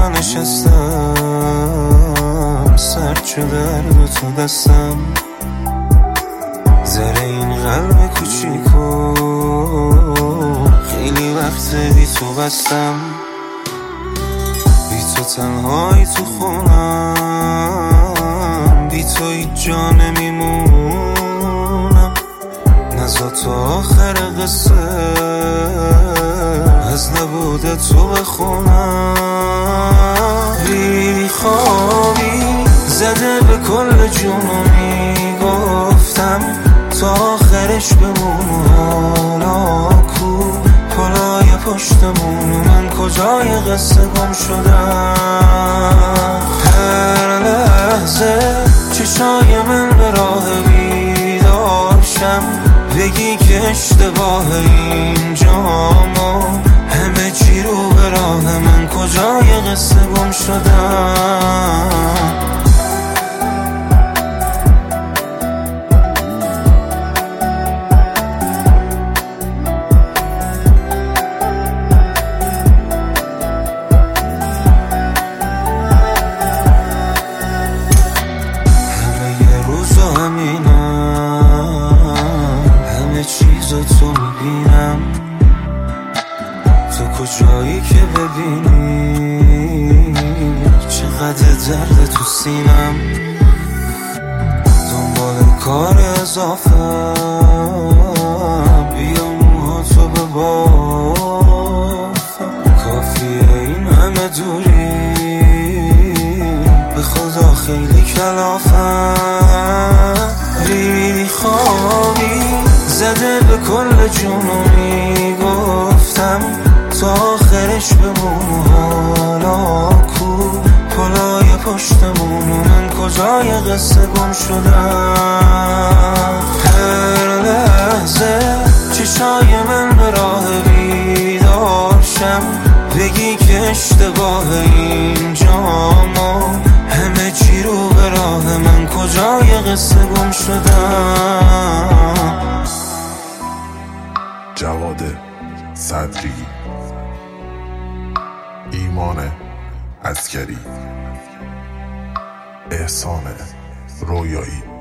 جا نشستم، سرد شده درد تو دستم، زره این قلب کوچیکو خیلی وقت بی تو بستم. بی تو تنهایی تو خونم، بی تو هیچ جا نمیمونم. نزا تا آخر قصه از نبود تو بخونم. بی خوابی زده به کل جونو، میگفتم تا آخرش بمون. حالا کو پلای پشتمون، من کجای قصه گم شدم. هر لحظه چشای من به راه بیدارشم، بگی که اشتباه اینجامو، همه چی رو به راه من، کجای قصه گم شدم. تو میبینم تو کجایی که ببینی چقدر درد تو سینم. دنبال کار اضافه بیا موهاتو ببافم، کافیه این همه دوری، به خدا خیلی کلافم. بی خوابی زده به کل جونو، میگفتم تا آخرش بمون. حالا کو پلای پشتمون، من کجای قصه گم شدم. هر لحظه چشای من به راه بیدارشم، بگی که اشتباه اینجامو، همه چی رو به راه من، کجای قصه گم شدم. جواد صدری، ایمان عسکری، احسان رویایی.